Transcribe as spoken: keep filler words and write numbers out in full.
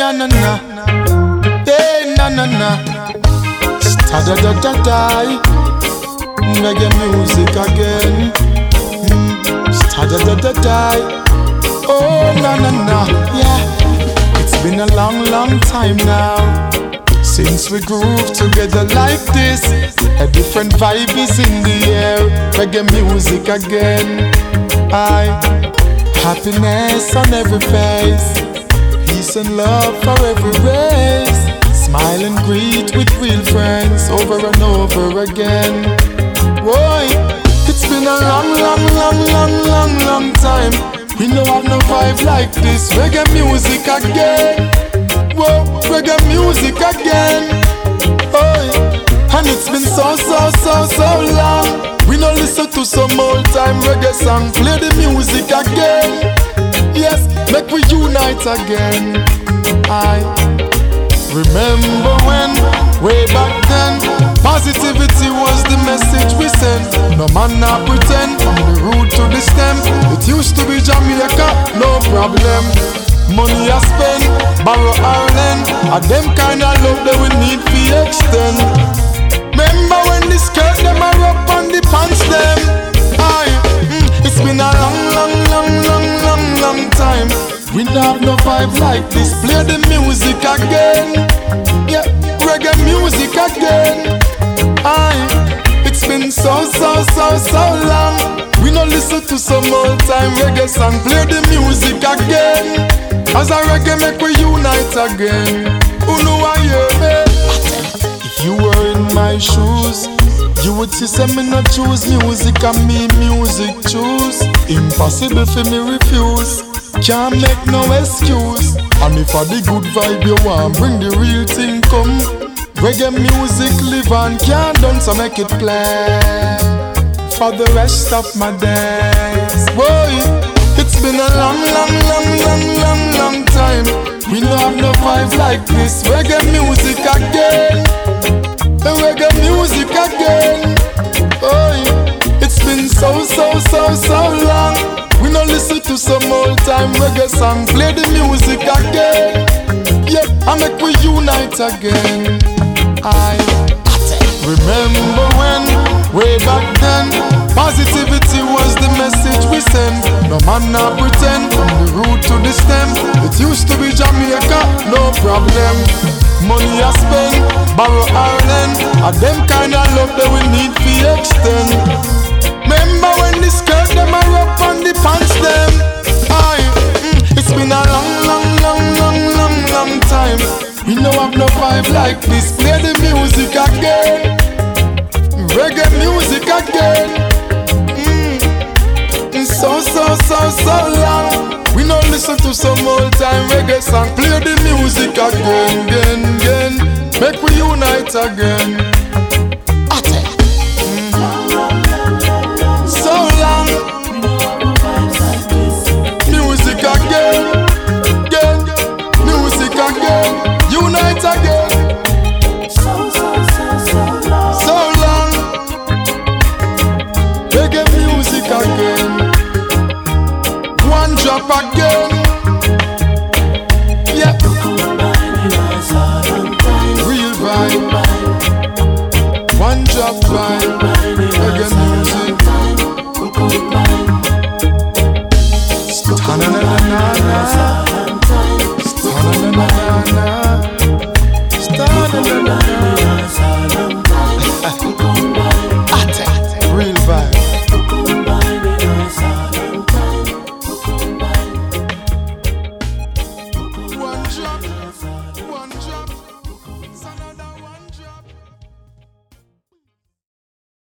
na na na, hey na na na, sta da da da da, reggae music again, mm. Sta da da da da, oh na na na, yeah. It's been a long, long time now since we groove together like this. A different vibe is in the air, reggae music again. I happiness on every face, peace and love for every race. Smile and greet with real friends over and over again. Boy, it's been a long, long, long, long, long, long time. We don't have no vibe like this. Reggae music again. Whoa, reggae music again. Oh, and it's been so, so, so, so long. We no listen to some old time reggae song. Play the music again. Yes, make we unite again. I remember when, way back then, positivity was the message we sent. No man not pretend, from the root to the stem. It used to be Jamaica, no problem. Money I spend, borrow Ireland, and them kind of love that we need to extend. Remember when the skirt them are up on the pants them? Aye, mm, it's been a long, long, long, long, long, long time. We don't have no vibe like this. Play the music again. Yeah, reggae music again. Aye, it's been so, so, so, so long. We no listen to some old time reggae song. Play the music again. As a reggae make we unite again. Who know I hear me? If you were in my shoes, you would see say me not choose music and me music choose. Impossible for me refuse. Can't make no excuse. And if I the good vibe you want, bring the real thing come. Reggae music live and can't done, so make it play for the rest of my days. Boy, it's been a long, long, long, long, long, long time. We don't have no vibe like this. Reggae music again. Reggae music again. Boy, it's been so, so, so, so long. We no listen to some old time reggae song. Play the music again. Yeah, I make we unite again. I remember when, way back then, positivity was the message we sent. No man not pretend, from the root to the stem. It used to be Jamaica, no problem. Money I spend, borrow Ireland, and them kind of love that we need to extend. Remember when the skirt them are up on the pants them? Aye, mm, it's been a long, long, long, long, long, long time. We no have no vibe like this. Play the music again. Reggae music again. Mm, so, so, so, so long. We no listen to some old time reggae song. Play the music again, again, again. Make we unite again. Ate. Mm. So long. Music again, again. Music again. Unite again. So long. Reggae music again. One drop again. Yeah. Real vibe. One drop vibe. Reggae music. Ta-na-na-na-na-na. Ta-na-na-na-na-na. Ta-na-na-na-na-na.